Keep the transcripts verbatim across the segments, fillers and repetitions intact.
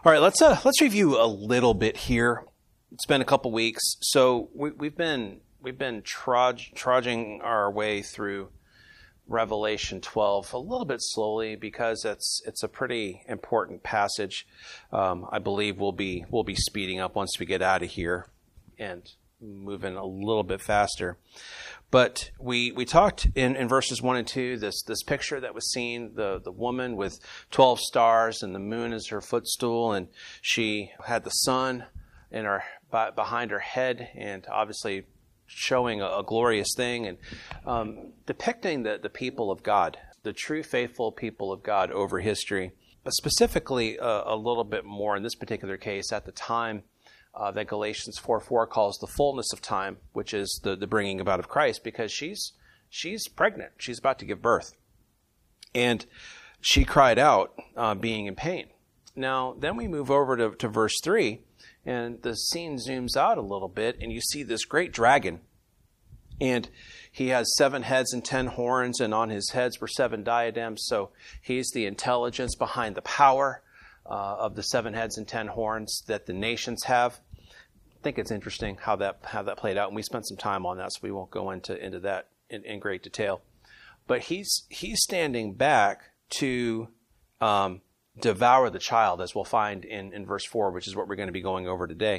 All right, let's uh, let's review a little bit here. It's been a couple weeks, so we, we've been we've been trudge, trudging our way through Revelation twelve a little bit slowly because it's it's a pretty important passage. Um, I believe we'll be we'll be speeding up once we get out of here and moving a little bit faster. But we we talked in, in verses one and two, this this picture that was seen, the, the woman with twelve stars and the moon as her footstool, and she had the sun in her behind her head, and obviously showing a, a glorious thing, and um, depicting the, the people of God, the true faithful people of God over history. But specifically, uh, a little bit more in this particular case at the time Uh, that Galatians four four calls the fullness of time, which is the, the bringing about of Christ, because she's she's pregnant. She's about to give birth. And she cried out, uh, being in pain. Now, then we move over to, to verse three, and the scene zooms out a little bit, and you see this great dragon. And he has seven heads and ten horns, and on his heads were seven diadems. So he's the intelligence behind the power uh, of the seven heads and ten horns that the nations have. I think it's interesting how that how that played out, and we spent some time on that, so we won't go into into that in, in great detail. But he's he's standing back to um, devour the child, as we'll find in, in verse four, which is what we're going to be going over today.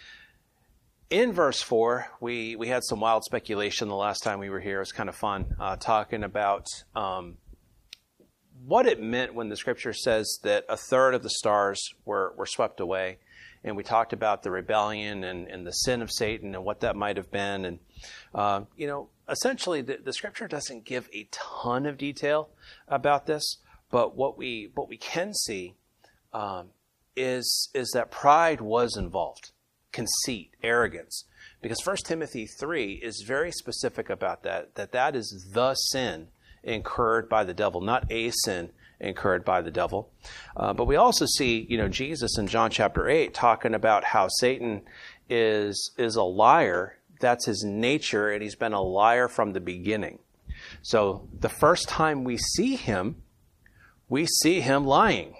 In verse four, we we had some wild speculation the last time we were here. It was kind of fun uh, talking about um, what it meant when the Scripture says that a third of the stars were were swept away. And we talked about the rebellion and, and the sin of Satan and what that might have been. And, uh, you know, essentially the, the Scripture doesn't give a ton of detail about this. But what we what we can see um, is, is that pride was involved, conceit, arrogance. Because First Timothy three is very specific about that, that that is the sin incurred by the devil, not a sin incurred by the devil. Uh, but we also see, you know, Jesus in John chapter eight talking about how Satan is is a liar. That's his nature, and he's been a liar from the beginning. So the first time we see him, we see him lying.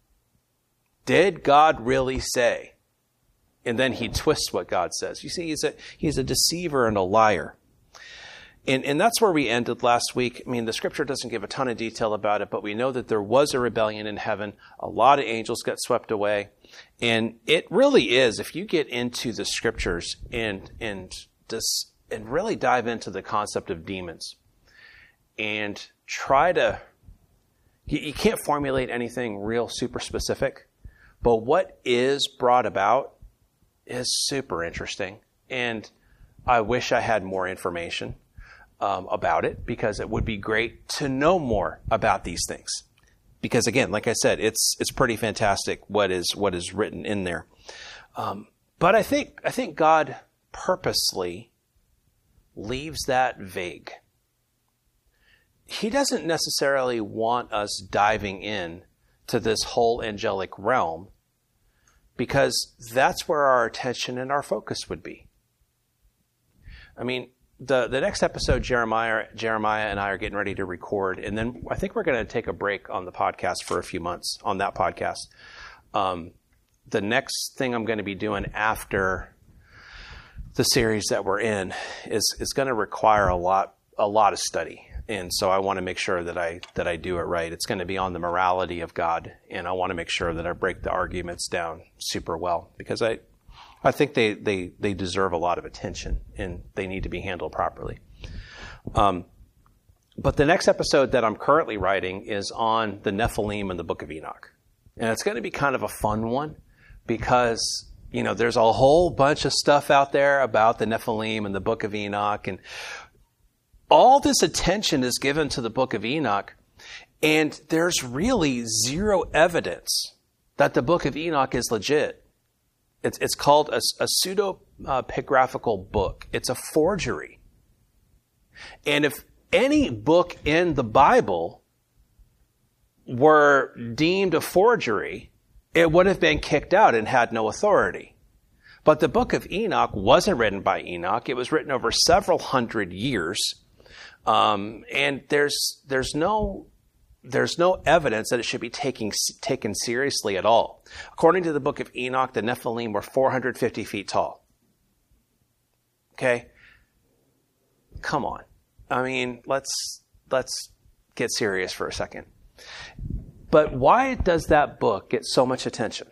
Did God really say? And then he twists what God says. You see, he's a he's a deceiver and a liar. And, and that's where we ended last week. I mean, the Scripture doesn't give a ton of detail about it, but we know that there was a rebellion in heaven. A lot of angels got swept away. And it really is, if you get into the Scriptures and and this, and really dive into the concept of demons and try to, you, you can't formulate anything real super specific, but what is brought about is super interesting. And I wish I had more information Um, about it, because it would be great to know more about these things. Because again, like I said, it's it's pretty fantastic what is what is written in there. Um, but I think I think God purposely leaves that vague. He doesn't necessarily want us diving in to this whole angelic realm, because that's where our attention and our focus would be. I mean, The the next episode, Jeremiah Jeremiah and I are getting ready to record, and then I think we're going to take a break on the podcast for a few months on that podcast. Um, the next thing I'm going to be doing after the series that we're in is is going to require a lot a lot of study, and so I want to make sure that I that I do it right. It's going to be on the morality of God, and I want to make sure that I break the arguments down super well, because I. I think they, they, they deserve a lot of attention, and they need to be handled properly. Um, but the next episode that I'm currently writing is on the Nephilim in the Book of Enoch. And it's going to be kind of a fun one, because, you know, there's a whole bunch of stuff out there about the Nephilim in the Book of Enoch. And all this attention is given to the Book of Enoch, and there's really zero evidence that the Book of Enoch is legit. It's, it's called a, a pseudepigraphical book. It's a forgery. And if any book in the Bible were deemed a forgery, it would have been kicked out and had no authority. But the Book of Enoch wasn't written by Enoch. It was written over several hundred years. Um, and there's there's no there's no evidence that it should be taking, taken seriously at all. According to the book of Enoch, the Nephilim were four hundred fifty feet tall. Okay? Come on. I mean, let's let's get serious for a second. But why does that book get so much attention?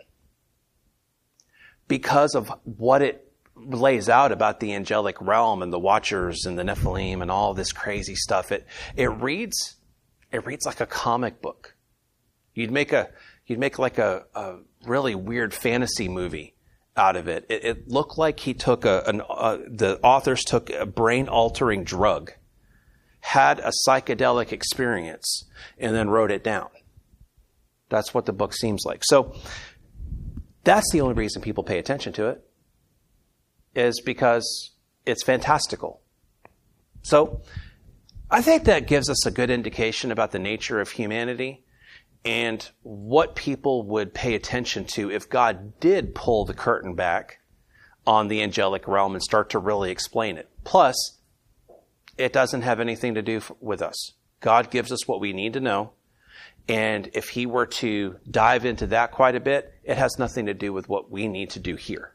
Because of what it lays out about the angelic realm and the Watchers and the Nephilim and all this crazy stuff. It it reads it reads like a comic book. You'd make a you'd make like a, a really weird fantasy movie out of it. It, it looked like he took a, an uh, the authors took a brain altering drug, had a psychedelic experience, and then wrote it down. That's what the book seems like. So that's the only reason people pay attention to it, is because it's fantastical. So I think that gives us a good indication about the nature of humanity and what people would pay attention to if God did pull the curtain back on the angelic realm and start to really explain it. Plus, it doesn't have anything to do with us. God gives us what we need to know. And if he were to dive into that quite a bit, it has nothing to do with what we need to do here.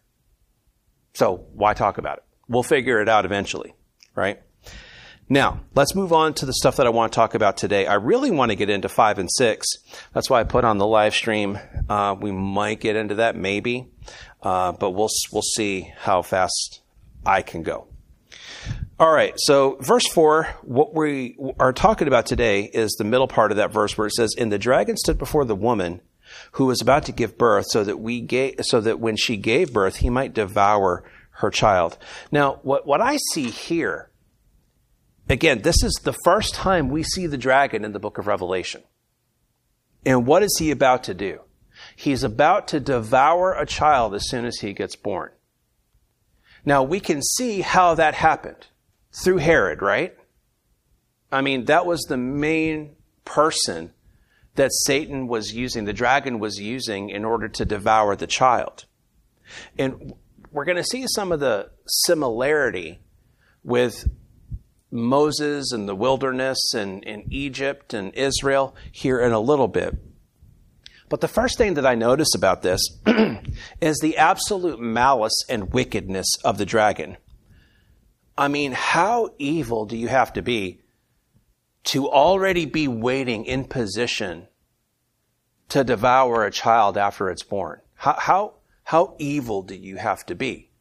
So why talk about it? We'll figure it out eventually, right? Now, let's move on to the stuff that I want to talk about today. I really want to get into five and six. That's why I put on the live stream. Uh, we might get into that, maybe, uh, but we'll we'll see how fast I can go. All right, so verse four, what we are talking about today is the middle part of that verse where it says, "And the dragon stood before the woman who was about to give birth, so that we gave, so that when she gave birth, he might devour her child." Now, what, what I see here, again, this is the first time we see the dragon in the book of Revelation. And what is he about to do? He's about to devour a child as soon as he gets born. Now, we can see how that happened. Through Herod, right? I mean, that was the main person that Satan was using, the dragon was using in order to devour the child. And we're going to see some of the similarity with Moses and the wilderness and, and Egypt and Israel here in a little bit. But the first thing that I notice about this is the absolute malice and wickedness of the dragon. I mean, how evil do you have to be to already be waiting in position to devour a child after it's born? How how how evil do you have to be?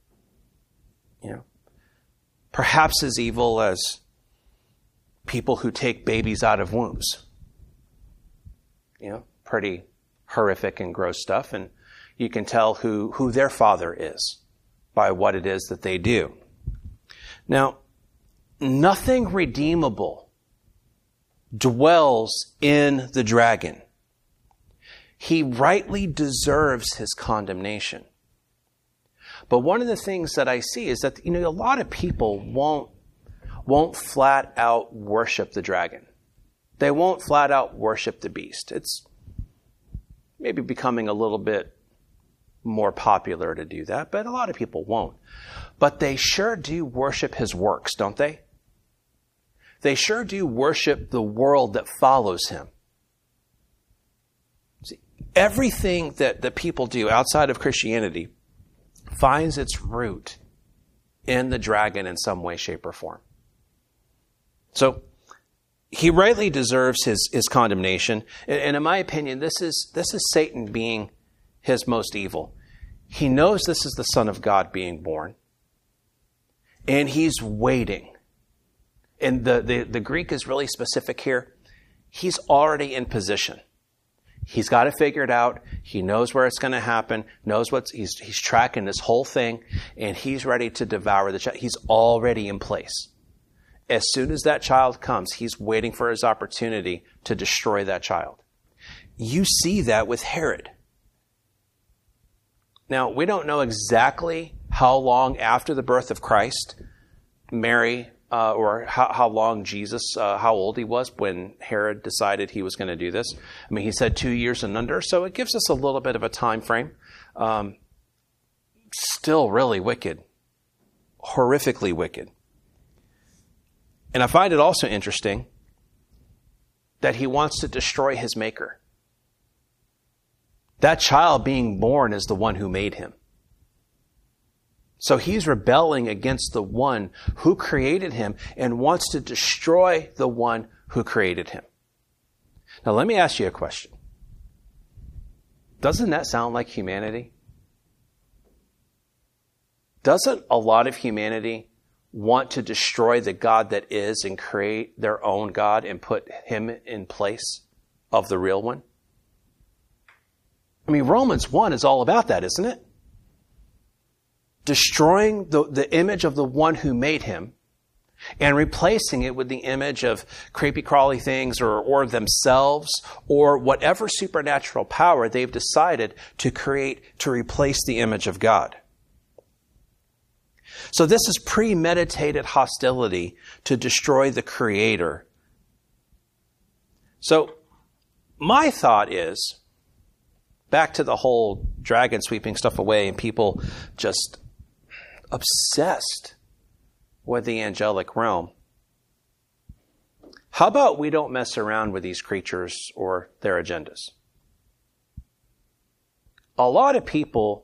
You know, perhaps as evil as people who take babies out of wombs. You know, pretty horrific and gross stuff, and you can tell who who their father is by what it is that they do. Now, nothing redeemable dwells in the dragon. He rightly deserves his condemnation. But one of the things that I see is that, you know, a lot of people won't, won't flat out worship the dragon. They won't flat out worship the beast. It's maybe becoming a little bit more popular to do that, but a lot of people won't. But they sure do worship his works, don't they? They sure do worship the world that follows him. See, everything that, that people do outside of Christianity finds its root in the dragon in some way, shape, or form. So he rightly deserves his, his condemnation. And in my opinion, this is this is Satan being his most evil. He knows this is the Son of God being born. And he's waiting. And the, the, the Greek is really specific here. He's already in position. He's got it figured out. He knows where it's going to happen, knows what's, he's, he's tracking this whole thing, and he's ready to devour the child. He's already in place. As soon as that child comes, he's waiting for his opportunity to destroy that child. You see that with Herod. Now, we don't know exactly how long after the birth of Christ Mary, uh, or how, how long Jesus, uh, how old he was when Herod decided he was going to do this. I mean, he said two years and under, so it gives us a little bit of a time frame. Um, still really wicked, horrifically wicked. And I find it also interesting that he wants to destroy his maker. That child being born is the one who made him. So he's rebelling against the one who created him and wants to destroy the one who created him. Now let me ask you a question. Doesn't that sound like humanity? Doesn't a lot of humanity want to destroy the God that is and create their own God and put him in place of the real one? I mean, Romans one is all about that, isn't it? Destroying the, the image of the one who made him and replacing it with the image of creepy crawly things or, or themselves or whatever supernatural power they've decided to create to replace the image of God. So this is premeditated hostility to destroy the Creator. So my thought is, back to the whole dragon sweeping stuff away and people just obsessed with the angelic realm. How about we don't mess around with these creatures or their agendas? A lot of people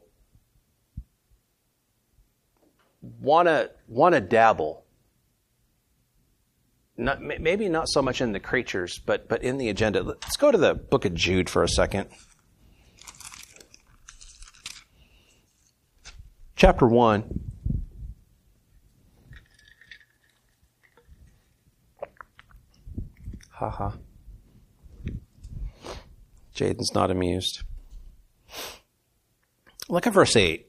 want to want to dabble. Not, maybe not so much in the creatures, but but in the agenda. Let's go to the book of Jude for a second. Chapter one. Haha. Jaden's not amused. Look at verse eight.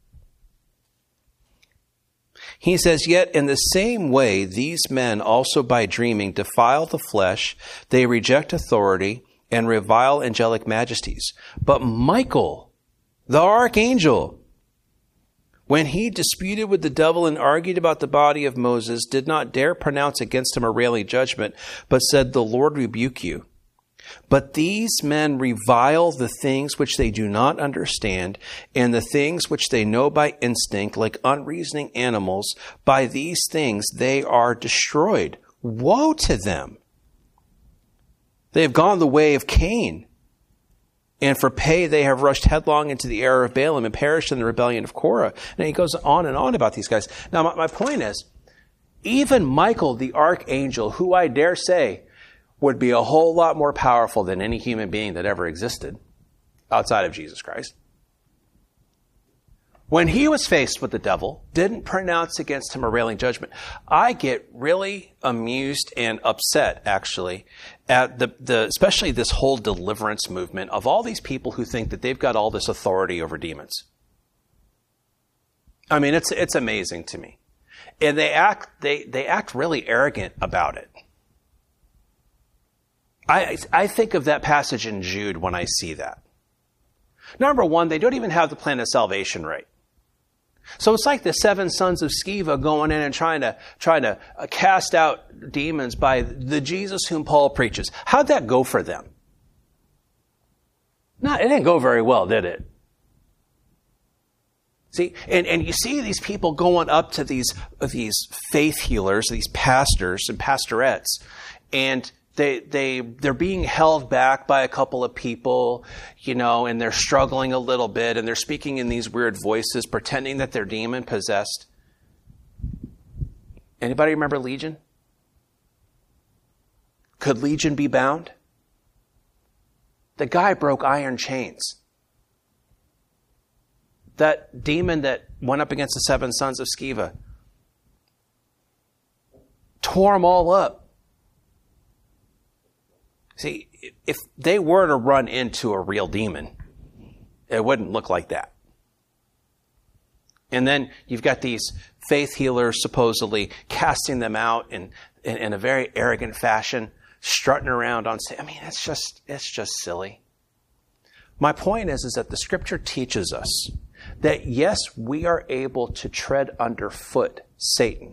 He says, "Yet in the same way, these men also by dreaming defile the flesh, they reject authority and revile angelic majesties. But Michael, the archangel, when he disputed with the devil and argued about the body of Moses, did not dare pronounce against him a railing judgment, but said, 'The Lord rebuke you.' But these men revile the things which they do not understand, and the things which they know by instinct, like unreasoning animals. By these things they are destroyed. Woe to them! They have gone the way of Cain, and for pay they have rushed headlong into the error of Balaam and perished in the rebellion of Korah." And he goes on and on about these guys. Now, my, my point is, even Michael, the archangel, who I dare say would be a whole lot more powerful than any human being that ever existed outside of Jesus Christ, when he was faced with the devil, didn't pronounce against him a railing judgment. I get really amused and upset, actually, at the, the especially this whole deliverance movement of all these people who think that they've got all this authority over demons. I mean, it's it's amazing to me. And they act they, they act really arrogant about it. I, I think of that passage in Jude when I see that. Number one, they don't even have the plan of salvation right. So it's like the seven sons of Sceva going in and trying to trying to cast out demons by the Jesus whom Paul preaches. How'd that go for them? No, it didn't go very well, did it? See, and, and you see these people going up to these these faith healers, these pastors and pastorettes, and They, they, they're being held back by a couple of people, you know, and they're struggling a little bit, and they're speaking in these weird voices, pretending that they're demon possessed. Anybody remember Legion? Could Legion be bound? The guy broke iron chains. That demon that went up against the seven sons of Sceva tore them all up. See, if they were to run into a real demon, it wouldn't look like that. And then you've got these faith healers supposedly casting them out in, in, in a very arrogant fashion, strutting around on stage. I mean, it's just, it's just silly. My point is, is that the scripture teaches us that yes, we are able to tread underfoot Satan.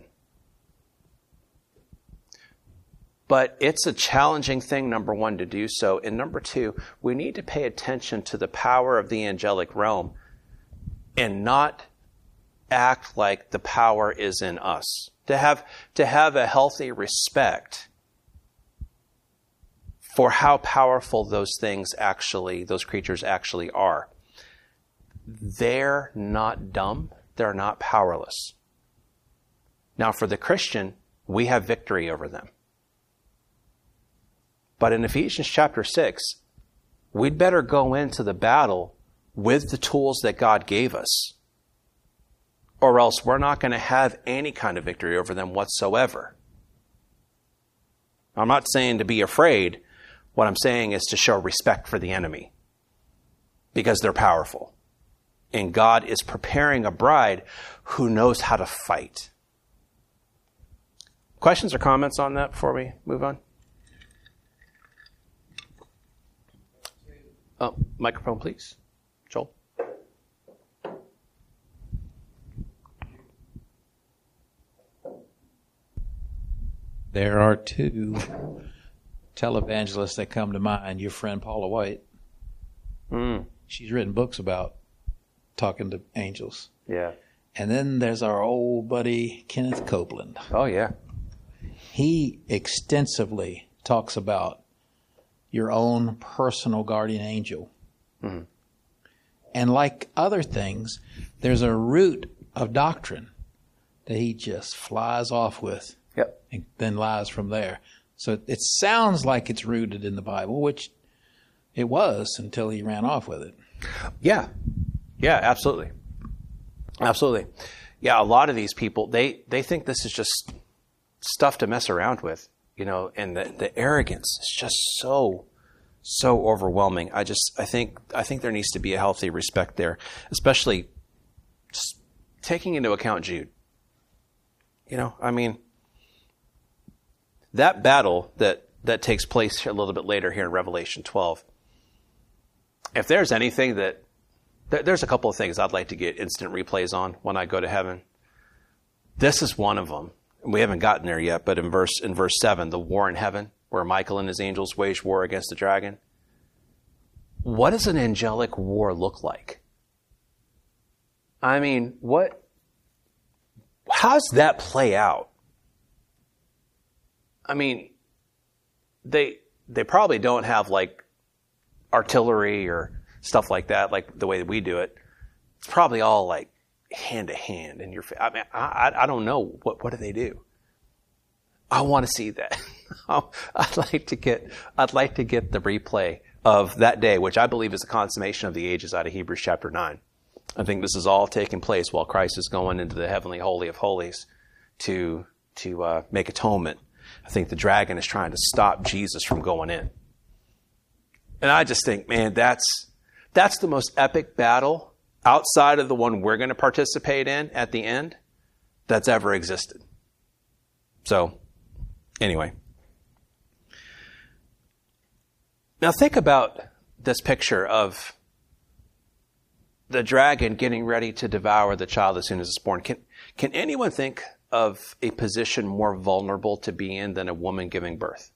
But it's a challenging thing, number one, to do so. And number two, we need to pay attention to the power of the angelic realm and not act like the power is in us. To have, to have a healthy respect for how powerful those things actually, those creatures actually are. They're not dumb. They're not powerless. Now, for the Christian, we have victory over them. But in Ephesians chapter six, we'd better go into the battle with the tools that God gave us, or else we're not going to have any kind of victory over them whatsoever. I'm not saying to be afraid. What I'm saying is to show respect for the enemy, because they're powerful. And God is preparing a bride who knows how to fight. Questions or comments on that before we move on? Oh, microphone, please. Joel. There are two televangelists that come to mind. Your friend Paula White. Mm. She's written books about talking to angels. Yeah. And then there's our old buddy Kenneth Copeland. Oh, yeah. He extensively talks about your own personal guardian angel. Mm-hmm. And like other things, there's a root of doctrine that he just flies off with. Yep. And then lies from there. So it sounds like it's rooted in the Bible, which it was until he ran off with it. Yeah. Yeah, absolutely. Absolutely. Yeah, a lot of these people, they, they think this is just stuff to mess around with, you know, and the, the arrogance is just so, so overwhelming. I just, I think, I think there needs to be a healthy respect there, especially just taking into account Jude. You know, I mean, that battle that, that takes place a little bit later here in Revelation twelve, if there's anything that, th- there's a couple of things I'd like to get instant replays on when I go to heaven. This is one of them. We haven't gotten there yet, but in verse in verse seven, the war in heaven, where Michael and his angels wage war against the dragon. What does an angelic war look like? I mean, what? How does that play out? I mean, they they probably don't have like artillery or stuff like that, like the way that we do it. It's probably all like hand to hand in your face. I mean, I, I don't know. What, what do they do? I want to see that. I'd like to get, I'd like to get the replay of that day, which I believe is the consummation of the ages out of Hebrews chapter nine. I think this is all taking place while Christ is going into the heavenly holy of holies to, to uh, make atonement. I think the dragon is trying to stop Jesus from going in. And I just think, man, that's, that's the most epic battle outside of the one we're going to participate in at the end that's ever existed. So, anyway. Now think about this picture of the dragon getting ready to devour the child as soon as it's born. Can, can anyone think of a position more vulnerable to be in than a woman giving birth?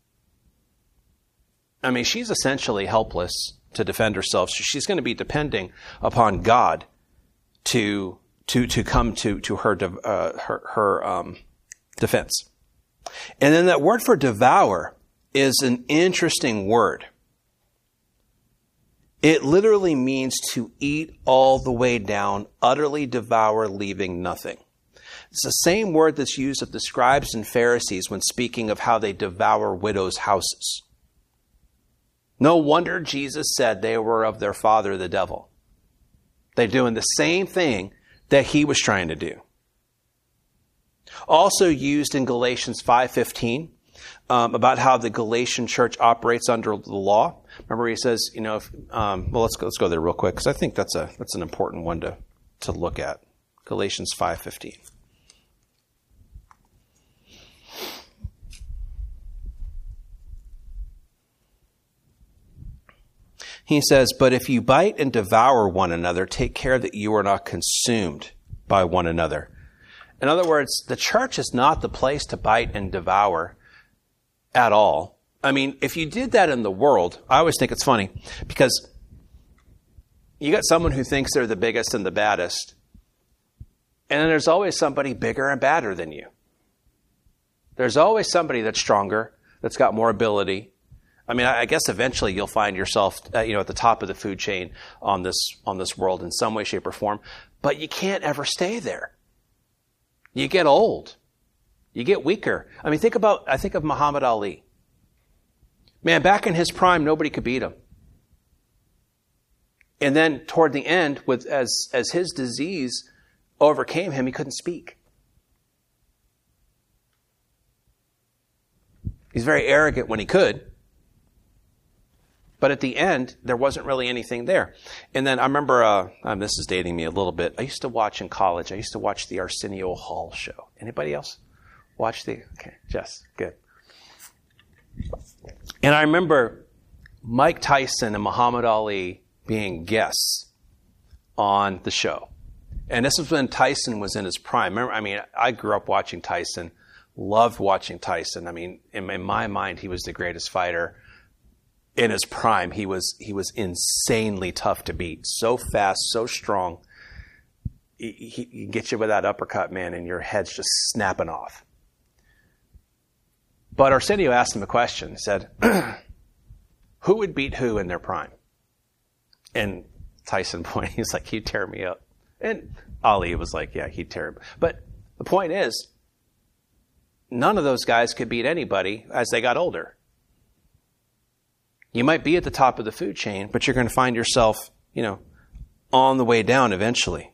I mean, she's essentially helpless to defend herself. So she's going to be depending upon God to to to come to to her uh, her, her um, defense. And then that word for devour is an interesting word. It literally means to eat all the way down, utterly devour, leaving nothing. It's the same word that's used of the scribes and Pharisees when speaking of how they devour widows' houses. No wonder Jesus said they were of their father, the devil. They're doing the same thing that he was trying to do. Also used in Galatians five fifteen um, about how the Galatian church operates under the law. Remember he says, you know, if, um, well, let's go, let's go there real quick because I think that's a that's an important one to to look at. Galatians five fifteen. He says, but if you bite and devour one another, take care that you are not consumed by one another. In other words, the church is not the place to bite and devour at all. I mean, if you did that in the world, I always think it's funny because you got someone who thinks they're the biggest and the baddest, and then there's always somebody bigger and badder than you. There's always somebody that's stronger, that's got more ability, I mean, I guess eventually you'll find yourself, uh, you know, at the top of the food chain on this on this world in some way, shape, or form. But you can't ever stay there. You get old. You get weaker. I mean, think about, I think of Muhammad Ali. Man, back in his prime, nobody could beat him. And then toward the end, with as as his disease overcame him, he couldn't speak. He's very arrogant when he could. But at the end, there wasn't really anything there. And then I remember, uh, um, this is dating me a little bit. I used to watch in college, I used to watch the Arsenio Hall show. Anybody else watch the, okay, Jess, good. And I remember Mike Tyson and Muhammad Ali being guests on the show. And this was when Tyson was in his prime. Remember, I mean, I grew up watching Tyson, loved watching Tyson. I mean, in, in my mind, he was the greatest fighter. In his prime, he was he was insanely tough to beat. So fast, so strong. He, he, he can get you with that uppercut, man, and your head's just snapping off. But Arsenio asked him a question. He said, who would beat who in their prime? And Tyson pointed, he's like, he'd tear me up. And Ali was like, yeah, he'd tear him. But the point is, none of those guys could beat anybody as they got older. You might be at the top of the food chain, but you're going to find yourself, you know, on the way down eventually.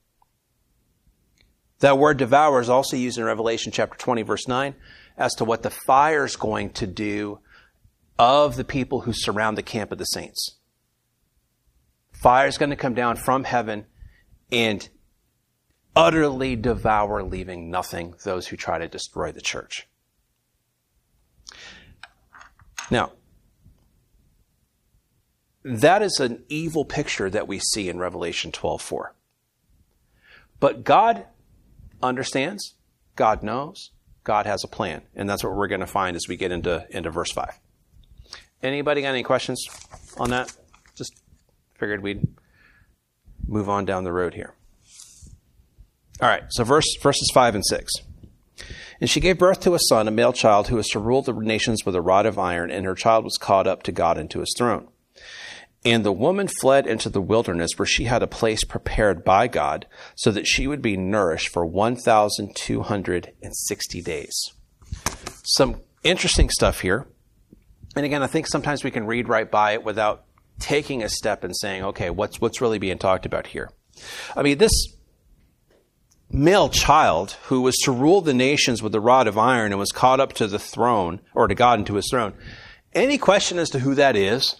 That word devour is also used in Revelation chapter twenty, verse nine, as to what the fire is going to do of the people who surround the camp of the saints. Fire is going to come down from heaven and utterly devour, leaving nothing, those who try to destroy the church. Now, that is an evil picture that we see in Revelation twelve four. But God understands, God knows, God has a plan. And that's what we're going to find as we get into, into verse five. Anybody got any questions on that? Just figured we'd move on down the road here. All right, so verse verses five and six. And she gave birth to a son, a male child, who was to rule the nations with a rod of iron, and her child was caught up to God and to his throne. And the woman fled into the wilderness, where she had a place prepared by God, so that she would be nourished for one thousand two hundred sixty days. Some interesting stuff here. And again, I think sometimes we can read right by it without taking a step and saying, okay, what's what's really being talked about here? I mean, this male child who was to rule the nations with a rod of iron and was caught up to the throne, or to God and to his throne. Any question as to who that is?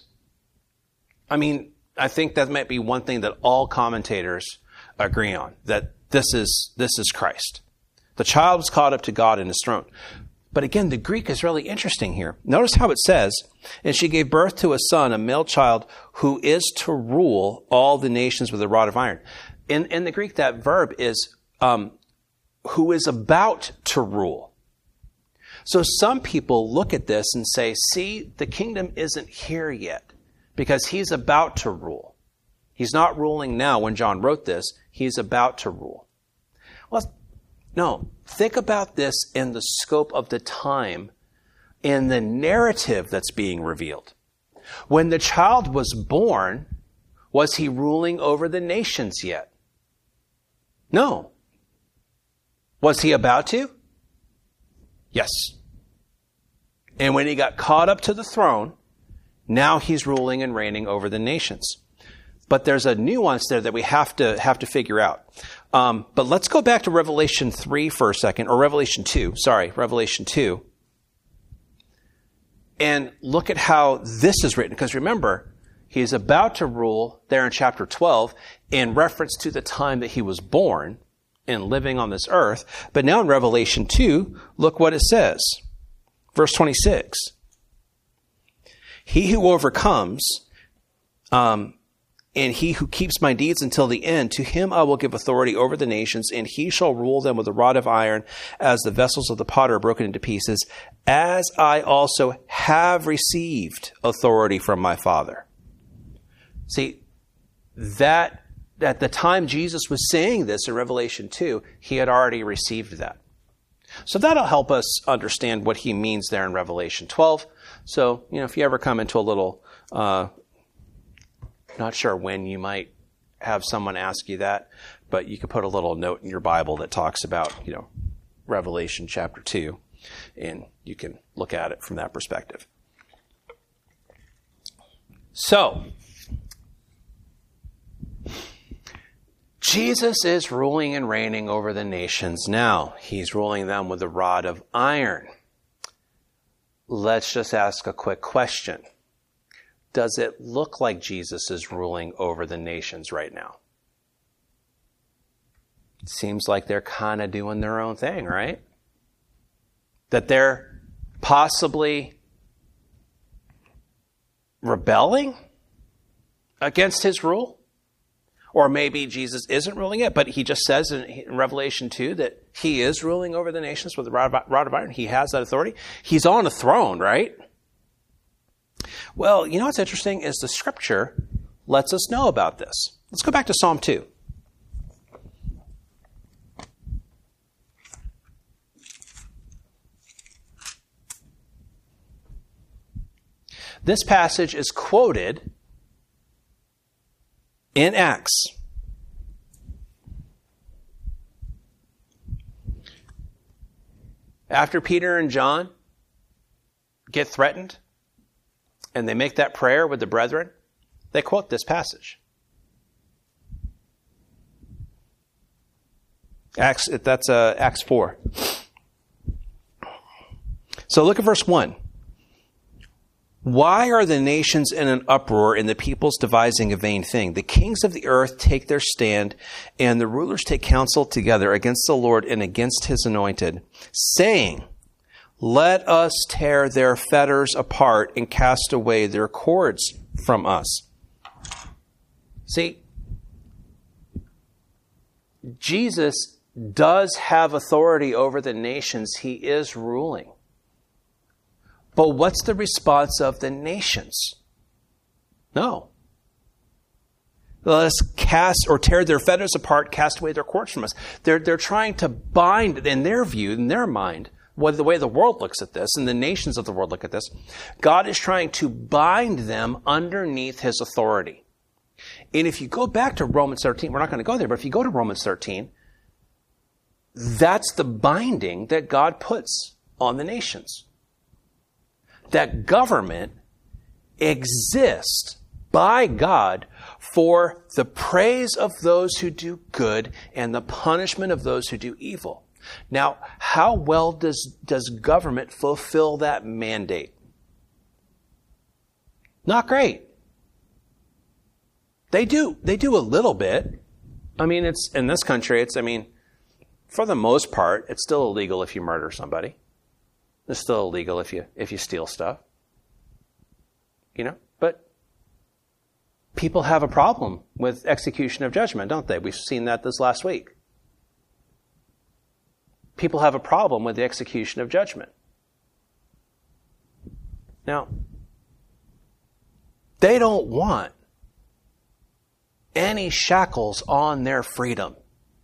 I mean, I think that might be one thing that all commentators agree on, that this is this is Christ. The child was caught up to God in his throne. But again, the Greek is really interesting here. Notice how it says, and she gave birth to a son, a male child, who is to rule all the nations with a rod of iron. In, in the Greek, that verb is um, who is about to rule. So some people look at this and say, see, the kingdom isn't here yet, because he's about to rule. He's not ruling now when John wrote this. He's about to rule. Well, no. Think about this in the scope of the time, in the narrative that's being revealed. When the child was born, was he ruling over the nations yet? No. Was he about to? Yes. And when he got caught up to the throne, now he's ruling and reigning over the nations. But there's a nuance there that we have to have to figure out. Um, but let's go back to Revelation three for a second, or Revelation two. Sorry, Revelation two. And look at how this is written. Because remember, he is about to rule there in chapter twelve in reference to the time that he was born and living on this earth. But now in Revelation two, look what it says. Verse twenty-six. He who overcomes, um, and he who keeps my deeds until the end, to him I will give authority over the nations, and he shall rule them with a rod of iron, as the vessels of the potter are broken into pieces, as I also have received authority from my Father. See, that at the time Jesus was saying this in Revelation two, he had already received that. So that'll help us understand what he means there in Revelation twelve. So, you know, if you ever come into a little, uh, not sure when you might have someone ask you that, but you could put a little note in your Bible that talks about, you know, Revelation chapter two, and you can look at it from that perspective. So, Jesus is ruling and reigning over the nations now. He's ruling them with a rod of iron. Let's just ask a quick question. Does it look like Jesus is ruling over the nations right now? It seems like they're kind of doing their own thing, right? That they're possibly rebelling against his rule? Or maybe Jesus isn't ruling it, but he just says in Revelation two that he is ruling over the nations with a rod of iron. He has that authority. He's on a throne, right? Well, you know what's interesting is the scripture lets us know about this. Let's go back to Psalm two. This passage is quoted in Acts. After Peter and John get threatened and they make that prayer with the brethren, they quote this passage. Acts, that's uh, Acts four. So look at verse one. Why are the nations in an uproar and the peoples devising a vain thing? The kings of the earth take their stand, and the rulers take counsel together against the Lord and against his anointed, saying, let us tear their fetters apart and cast away their cords from us. See, Jesus does have authority over the nations. He is ruling. But what's the response of the nations? No. Let us cast or tear their fetters apart, cast away their cords from us. They're, they're trying to bind, in their view, in their mind, what, the way the world looks at this, and the nations of the world look at this, God is trying to bind them underneath his authority. And if you go back to Romans thirteen, we're not going to go there, but if you go to Romans thirteen, that's the binding that God puts on the nations. That government exists by God for the praise of those who do good and the punishment of those who do evil. Now, how well does, does government fulfill that mandate? Not great. They do, they do a little bit. I mean, it's, in this country, it's, I mean, for the most part, it's still illegal if you murder somebody. It's still illegal if you if you steal stuff. You know, but people have a problem with execution of judgment, don't they? We've seen that this last week. People have a problem with the execution of judgment. Now, they don't want any shackles on their freedom.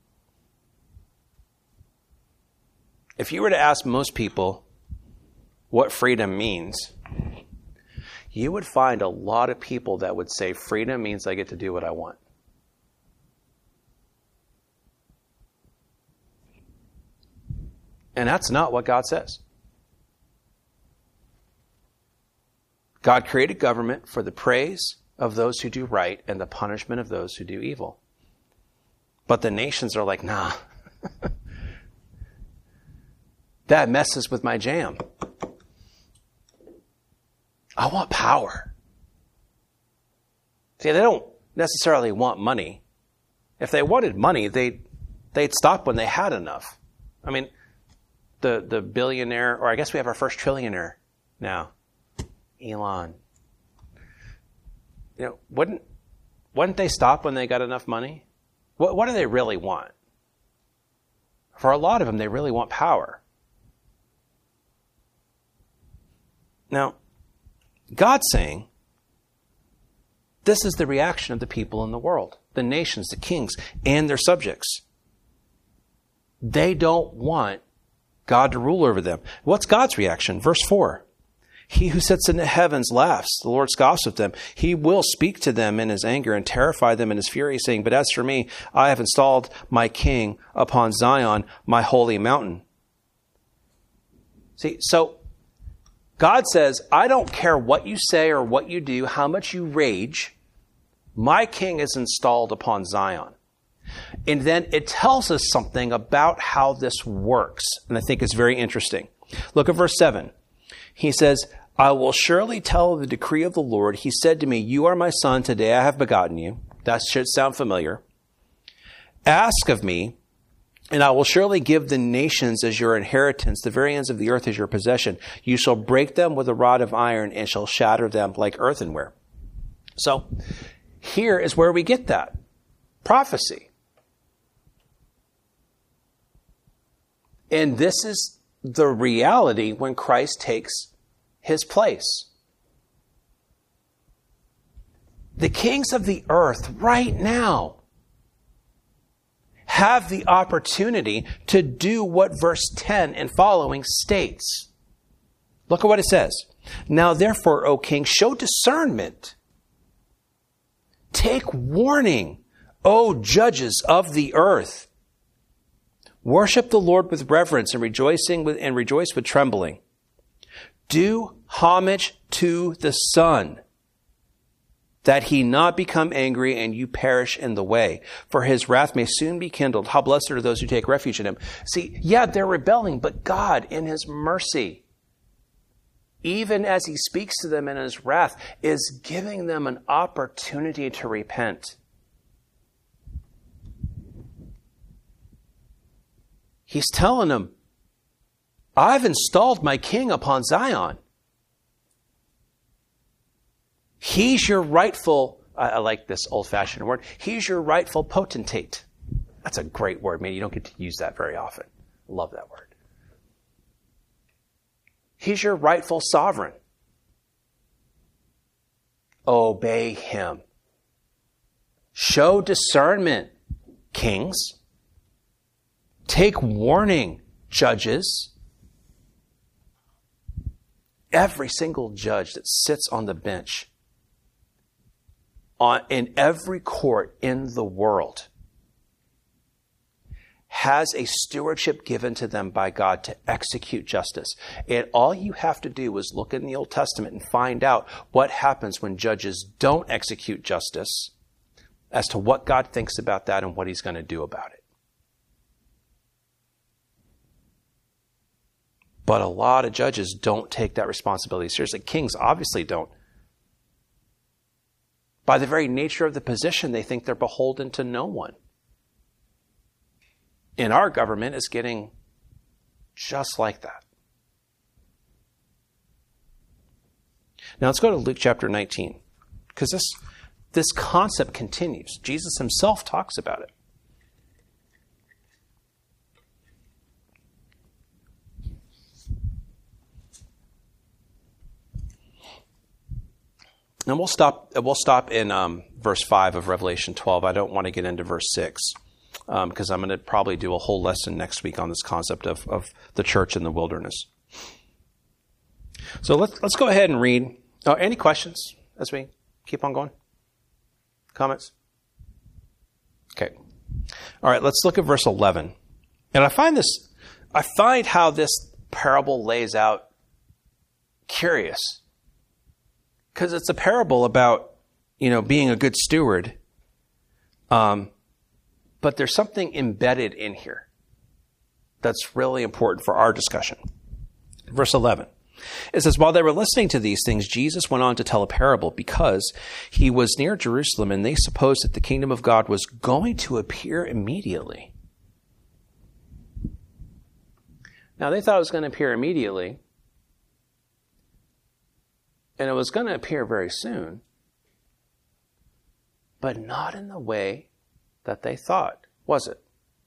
If you were to ask most people what freedom means, you would find a lot of people that would say freedom means I get to do what I want. And that's not what God says. God created government for the praise of those who do right and the punishment of those who do evil. But the nations are like, nah, that messes with my jam. I want power. See, they don't necessarily want money. If they wanted money, they'd, they'd stop when they had enough. I mean, the, the billionaire, or I guess we have our first trillionaire now, Elon. You know, wouldn't, wouldn't they stop when they got enough money? What, what do they really want? For a lot of them, they really want power. Now, God's saying, this is the reaction of the people in the world, the nations, the kings, and their subjects. They don't want God to rule over them. What's God's reaction? Verse four. He who sits in the heavens laughs. The Lord scoffs at them. He will speak to them in his anger and terrify them in his fury, saying, but as for me, I have installed my king upon Zion, my holy mountain. See, so God says, I don't care what you say or what you do, how much you rage. My king is installed upon Zion. And then it tells us something about how this works. And I think it's very interesting. Look at verse seven. He says, I will surely tell the decree of the Lord. He said to me, you are my son. Today I have begotten you. That should sound familiar. Ask of me, and I will surely give the nations as your inheritance, the very ends of the earth as your possession. You shall break them with a rod of iron and shall shatter them like earthenware. So here is where we get that prophecy. And this is the reality when Christ takes his place. The kings of the earth right now have the opportunity to do what verse ten and following states. Look at what it says. Now therefore, O king, show discernment. Take warning, O judges of the earth. Worship the Lord with reverence and rejoicing with, and rejoice with trembling. Do homage to the Son, that he not become angry and you perish in the way. For his wrath may soon be kindled. How blessed are those who take refuge in him. See, yeah, they're rebelling, but God, in his mercy, even as he speaks to them in his wrath, is giving them an opportunity to repent. He's telling them, I've installed my king upon Zion. He's your rightful, I, I like this old-fashioned word, he's your rightful potentate. That's a great word, man. You don't get to use that very often. Love that word. He's your rightful sovereign. Obey him. Show discernment, kings. Take warning, judges. Every single judge that sits on the bench on, in every court in the world has a stewardship given to them by God to execute justice. And all you have to do is look in the Old Testament and find out what happens when judges don't execute justice, as to what God thinks about that and what he's going to do about it. But a lot of judges don't take that responsibility seriously. Kings obviously don't. By the very nature of the position, they think they're beholden to no one. And our government is getting just like that. Now let's go to Luke chapter nineteen, because this, this concept continues. Jesus himself talks about it. And we'll stop. We'll stop in um, verse five of Revelation twelve. I don't want to get into verse six um, because I'm going to probably do a whole lesson next week on this concept of, of the church in the wilderness. So let's let's go ahead and read. Oh, any questions as we keep on going? Comments? Okay. All right. Let's look at verse eleven. And I find this. I find how this parable lays out curious. Because it's a parable about, you know, being a good steward. Um, but there's something embedded in here that's really important for our discussion. Verse eleven. It says, while they were listening to these things, Jesus went on to tell a parable because he was near Jerusalem and they supposed that the kingdom of God was going to appear immediately. Now, they thought it was going to appear immediately. And it was going to appear very soon, but not in the way that they thought, was it?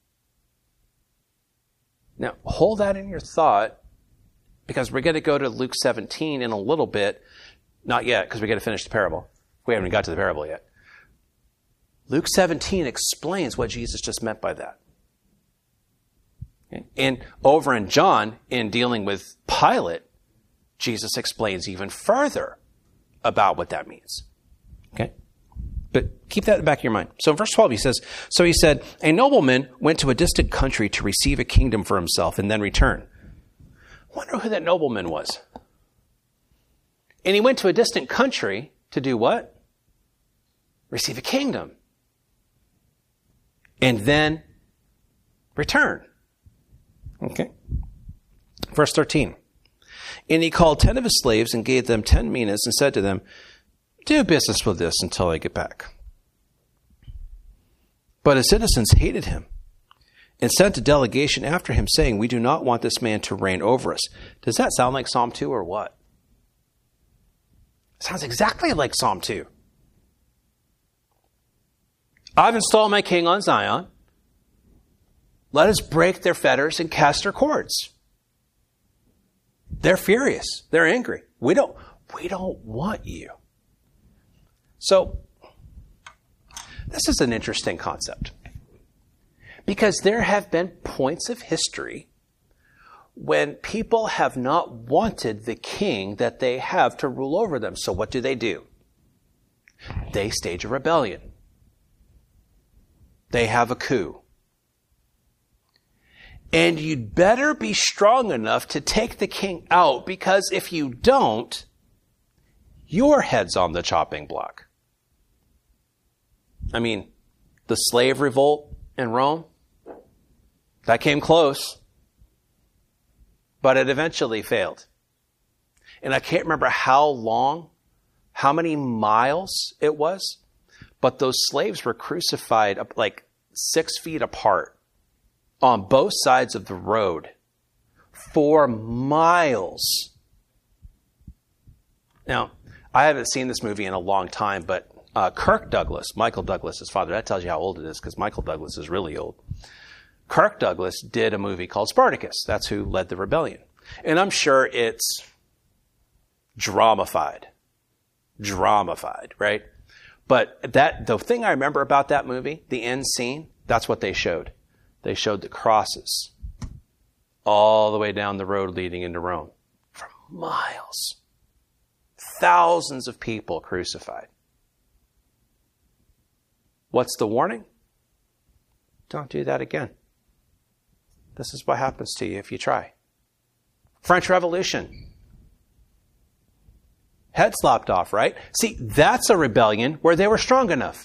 Now, hold that in your thought, because we're going to go to Luke seventeen in a little bit. Not yet, because we got to finish the parable. We haven't got to the parable yet. Luke seventeen explains what Jesus just meant by that. Okay? And over in John, in dealing with Pilate, Jesus explains even further about what that means. Okay? But keep that in the back of your mind. So in verse twelve, he says, so he said, a nobleman went to a distant country to receive a kingdom for himself and then return. I wonder who that nobleman was. And he went to a distant country to do what? Receive a kingdom. And then return. Okay. Verse thirteen. And he called ten of his slaves and gave them ten minas and said to them, do business with this until I get back. But his citizens hated him and sent a delegation after him saying, we do not want this man to reign over us. Does that sound like Psalm two or what? It sounds exactly like Psalm two. I've installed my king on Zion. Let us break their fetters and cast their cords. They're furious. They're angry. We don't, we don't want you. So, this is an interesting concept. Because there have been points of history when people have not wanted the king that they have to rule over them. So what do they do? They stage a rebellion. They have a coup. And you'd better be strong enough to take the king out, because if you don't, your head's on the chopping block. I mean, the slave revolt in Rome, that came close, but it eventually failed. And I can't remember how long, how many miles it was, but those slaves were crucified up like six feet apart on both sides of the road for miles. Now, I haven't seen this movie in a long time, but uh, Kirk Douglas, Michael Douglas' father, that tells you how old it is, because Michael Douglas is really old. Kirk Douglas did a movie called Spartacus. That's who led the rebellion. And I'm sure it's dramified. Dramified, right? But that the thing I remember about that movie, the end scene, that's what they showed. They showed the crosses all the way down the road leading into Rome for miles. Thousands of people crucified. What's the warning? Don't do that again. This is what happens to you if you try. French Revolution. Head slopped off, right? See, that's a rebellion where they were strong enough.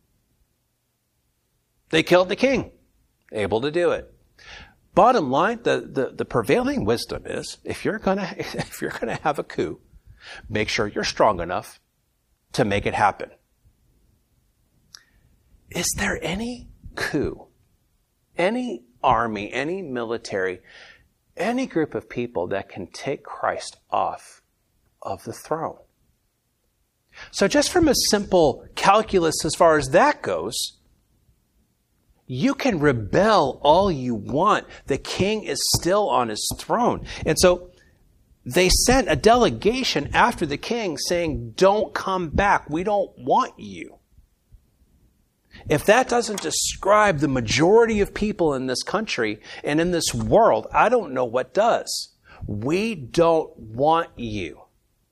They killed the king. Able to do it. Bottom line, the, the, the prevailing wisdom is, if you're gonna if you're gonna have a coup, make sure you're strong enough to make it happen. Is there any coup, any army, any military, any group of people that can take Christ off of the throne? So just from a simple calculus as far as that goes, you can rebel all you want. The king is still on his throne. And so they sent a delegation after the king saying, don't come back. We don't want you. If that doesn't describe the majority of people in this country and in this world, I don't know what does. We don't want you.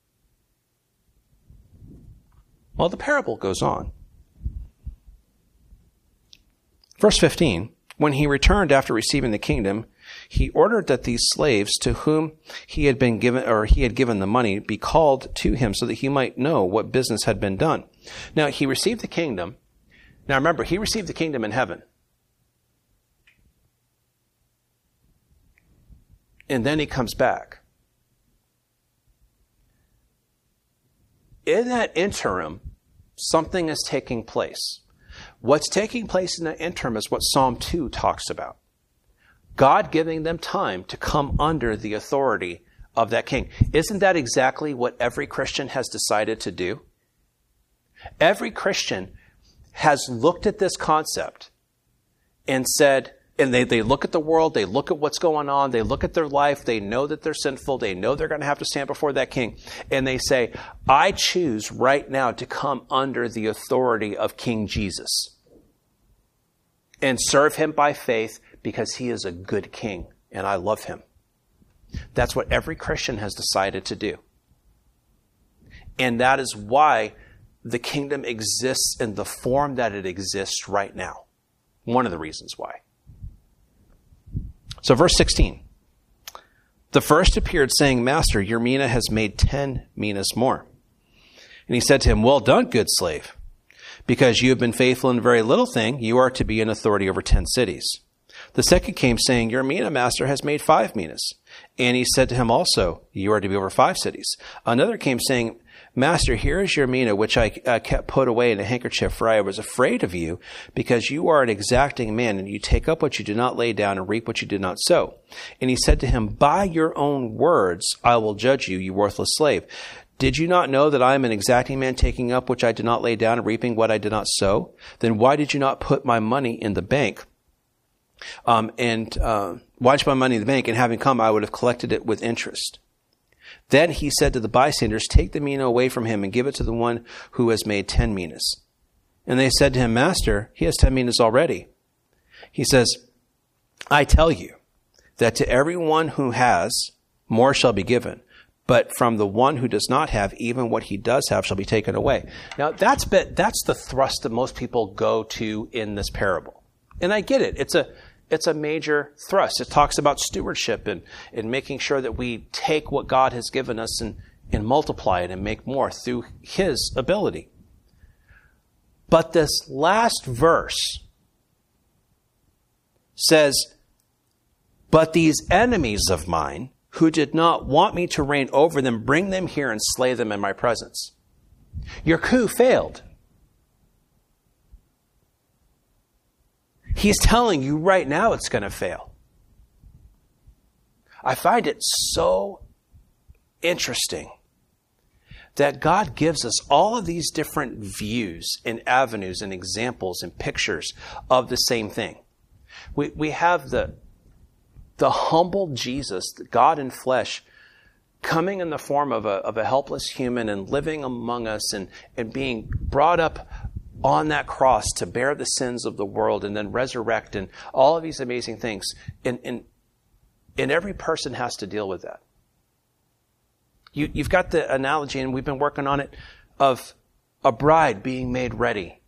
Well, the parable goes on. Verse fifteen, when he returned after receiving the kingdom, he ordered that these slaves to whom he had been given, or he had given the money, be called to him so that he might know what business had been done. Now, he received the kingdom. Now, remember, he received the kingdom in heaven. And then he comes back. In that interim, something is taking place. What's taking place in the interim is what Psalm two talks about. God giving them time to come under the authority of that king. Isn't that exactly what every Christian has decided to do? Every Christian has looked at this concept and said, and they, they look at the world, they look at what's going on, they look at their life, they know that they're sinful, they know they're going to have to stand before that king, and they say, I choose right now to come under the authority of King Jesus and serve him by faith because he is a good king and I love him. That's what every Christian has decided to do. And that is why the kingdom exists in the form that it exists right now. One of the reasons why. So verse sixteen. The first appeared, saying, Master, your mina has made ten minas more. And he said to him, Well done, good slave. Because you have been faithful in a very little thing, you are to be in authority over ten cities. The second came, saying, Your mina, master, has made five minas. And he said to him also, You are to be over five cities. Another came, saying, Master, here is your mina, which I uh, kept put away in a handkerchief, for I was afraid of you, because you are an exacting man, and you take up what you did not lay down and reap what you did not sow. And he said to him, By your own words I will judge you, you worthless slave. Did you not know that I am an exacting man, taking up which I did not lay down and reaping what I did not sow? Then why did you not put my money in the bank? Um, and uh, why did you put my money in the bank? And having come, I would have collected it with interest. Then he said to the bystanders, Take the mina away from him and give it to the one who has made ten minas. And they said to him, Master, he has ten minas already. He says, I tell you that to everyone who has, more shall be given. But from the one who does not have, even what he does have shall be taken away. Now, that's been, that's the thrust that most people go to in this parable. And I get it. It's a It's a major thrust. It talks about stewardship and, and making sure that we take what God has given us and, and multiply it and make more through his ability. But this last verse says, But these enemies of mine, who did not want me to reign over them, bring them here and slay them in my presence. Your coup failed. He's telling you right now it's going to fail. I find it so interesting that God gives us all of these different views and avenues and examples and pictures of the same thing. We, we have the, the humble Jesus, God in flesh, coming in the form of a, of a helpless human and living among us and, and being brought up on that cross to bear the sins of the world and then resurrect and all of these amazing things. And, and, and every person has to deal with that. You, you've got the analogy, and we've been working on it, of a bride being made ready.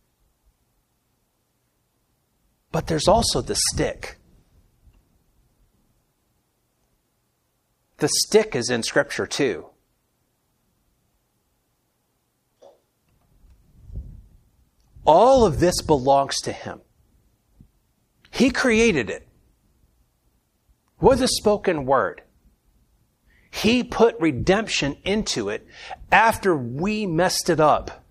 But there's also the stick. The stick is in Scripture too. All of this belongs to him. He created it with a spoken word. He put redemption into it after we messed it up.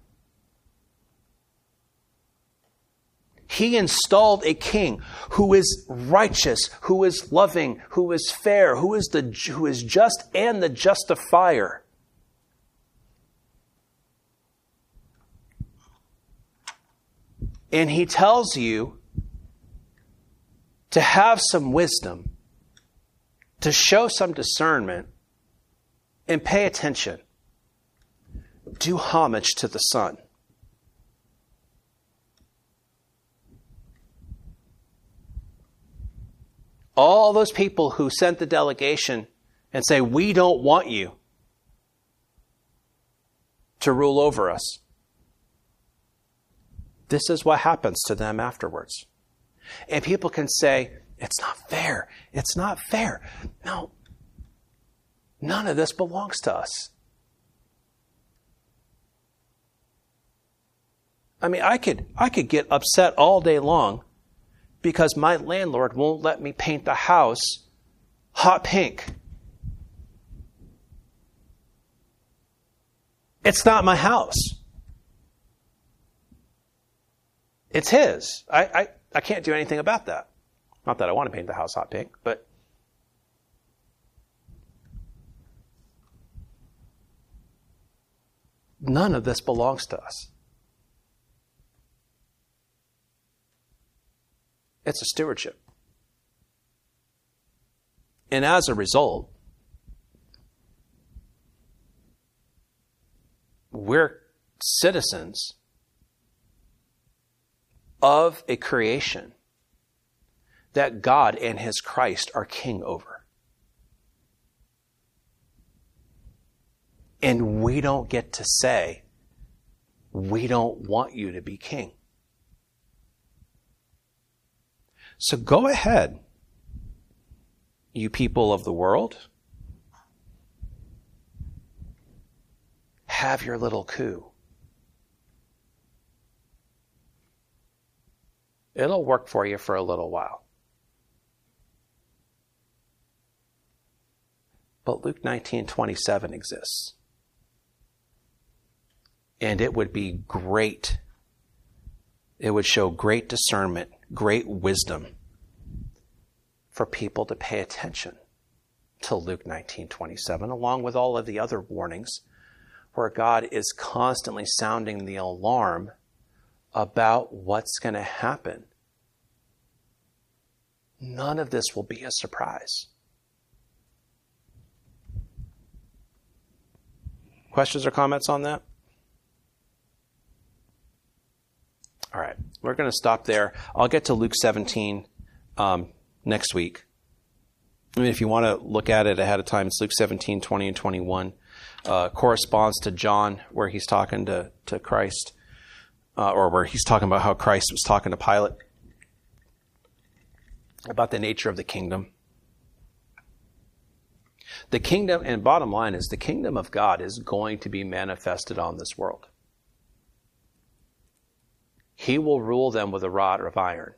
He installed a king who is righteous, who is loving, who is fair, who is the who is just and the justifier. And he tells you to have some wisdom, to show some discernment, and pay attention. Do homage to the Son. All those people who sent the delegation and say, we don't want you to rule over us. This is what happens to them afterwards. And people can say, it's not fair. It's not fair. No. None of this belongs to us. I mean, I could, I could get upset all day long because my landlord won't let me paint the house hot pink. It's not my house. It's his. I, I, I can't do anything about that. Not that I want to paint the house hot pink, but none of this belongs to us. It's a stewardship. And as a result, we're citizens of a creation that God and his Christ are king over. And we don't get to say, we don't want you to be king. So go ahead, you people of the world. Have your little coup. It'll work for you for a little while. But Luke nineteen twenty-seven exists. And it would be great. It would show great discernment, great wisdom for people to pay attention to Luke nineteen twenty-seven, along with all of the other warnings where God is constantly sounding the alarm about what's going to happen. None of this will be a surprise. Questions or comments on that? All right, we're going to stop there. I'll get to Luke seventeen um, next week. I mean, if you want to look at it ahead of time, it's Luke seventeen, twenty and twenty-one. Uh, corresponds to John, where he's talking to, to Christ, uh, or where he's talking about how Christ was talking to Pilate about the nature of the kingdom. The kingdom, and bottom line is, the kingdom of God is going to be manifested on this world. He will rule them with a rod of iron.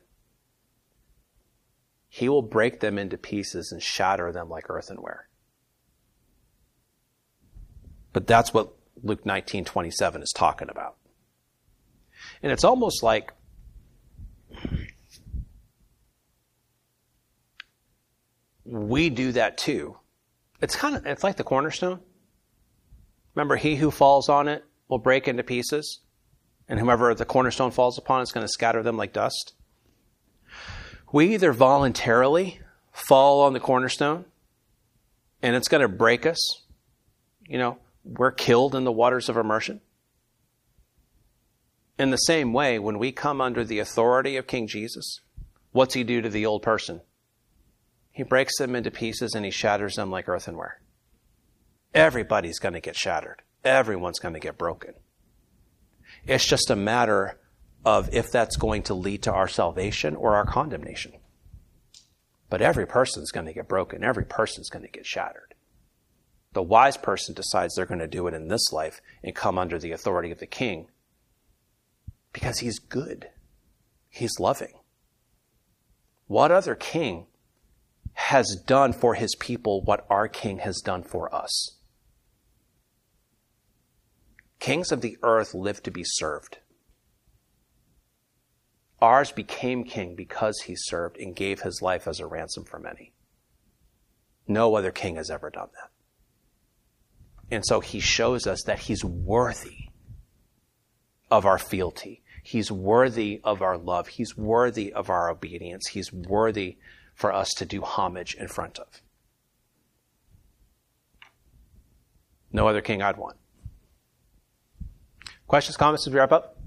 He will break them into pieces and shatter them like earthenware. But that's what Luke nineteen twenty-seven is talking about. And it's almost like we do that too. It's kind of, it's like the cornerstone. Remember, he who falls on it will break into pieces, and whomever the cornerstone falls upon is going to scatter them like dust. We either voluntarily fall on the cornerstone, and it's going to break us. You know, we're killed in the waters of immersion. In the same way, when we come under the authority of King Jesus, what's he do to the old person? He breaks them into pieces and he shatters them like earthenware. Everybody's going to get shattered. Everyone's going to get broken. It's just a matter of if that's going to lead to our salvation or our condemnation. But every person's going to get broken. Every person's going to get shattered. The wise person decides they're going to do it in this life and come under the authority of the king because he's good. He's loving. What other king has done for his people what our king has done for us? Kings of the earth live to be served. Ours became king because he served and gave his life as a ransom for many. No other king has ever done that. And so he shows us that he's worthy of our fealty. He's worthy of our love. He's worthy of our obedience. He's worthy for us to do homage in front of. No other king I'd want. Questions, comments as we wrap up?